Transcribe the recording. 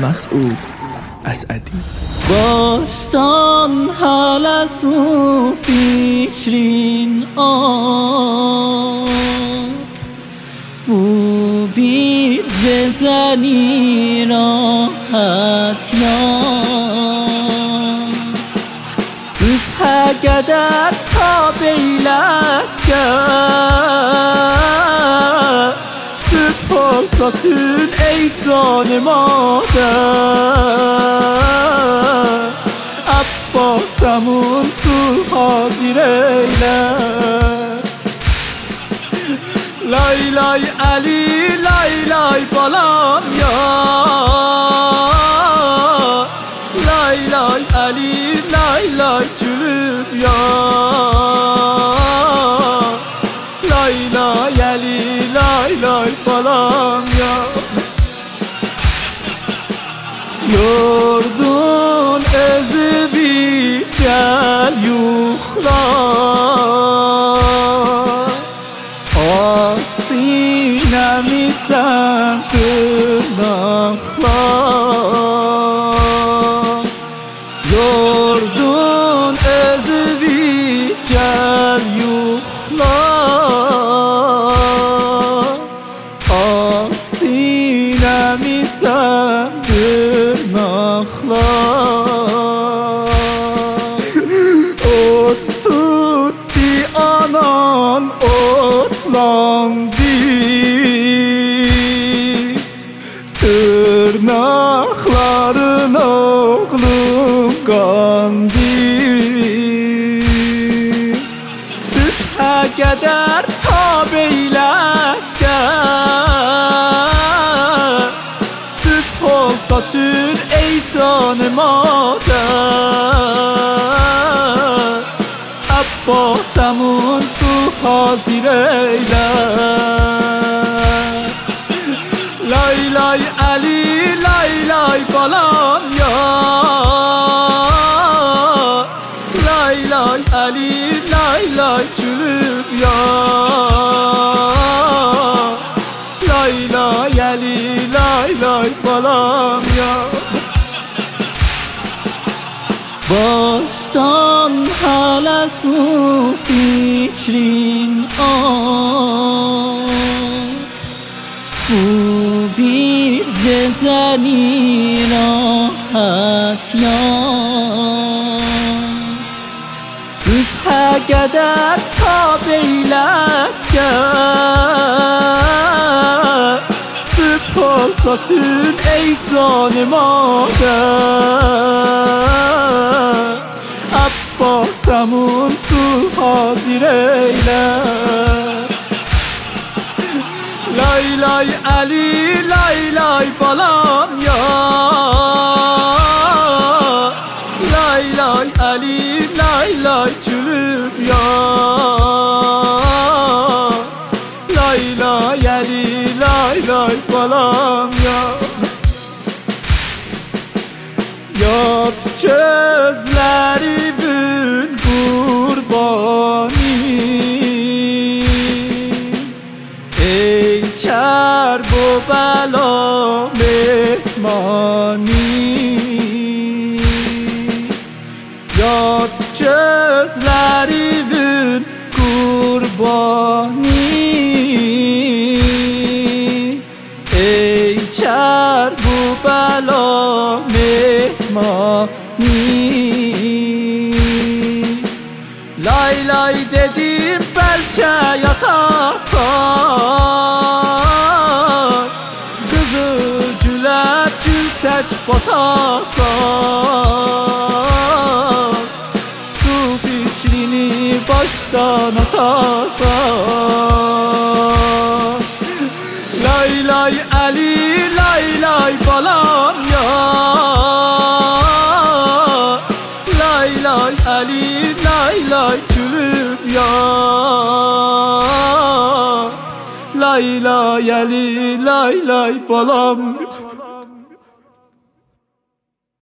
مسعود اسعدی. باشتان هلسو فیچرین آت بو بیر جدنی راحت یاد سوپه گدر تا بیلس کرد سپاساتون ای جان مادر عباسمون سو حاضر ایلن لای لای علی لای لای بالام یاد لای لای علی لای لای جلوم یاد لای لای علی لای لای بالام یاد یردون از بی جل یخلا آسینمی سمت نخلا یردون از بی جل یخلا آسینمی سمت نخلا Otutti anan otlandı Tırnakların oğlum kandı Sübhe kadar tab eylesker Sübh olsa tür ey canım mader Abbas'ımın su hazır eyler Lay lay Ali lay lay balam yat Lay lay Ali lay lay gülüm yat Lay lay Ali lay lay balam yat Baştan halasu fiçrin at Bu bir cedeni rahat yat Sübhe kadar tab eylesker Sübh olsa tüm ey canım mader Abbas'ımın su hazır eyler Lay lay Ali lay lay balam yat Lay lay Ali lay lay gülüm yat Lay lay Ali lay lay balam yat Yat gözlerimin kurbani Ey kerbo bela mehmani Yat gözlerimin kurbani Ey kerbo bela mehmani Lay lay dedim belki yatasan Kızıl güler gül teş batasan Su fikrini baştan atasan Lay lay Ali lay lay balam yat Lay lay Ali lay lay gülüm yat Lay lay Ali lay lay balam yat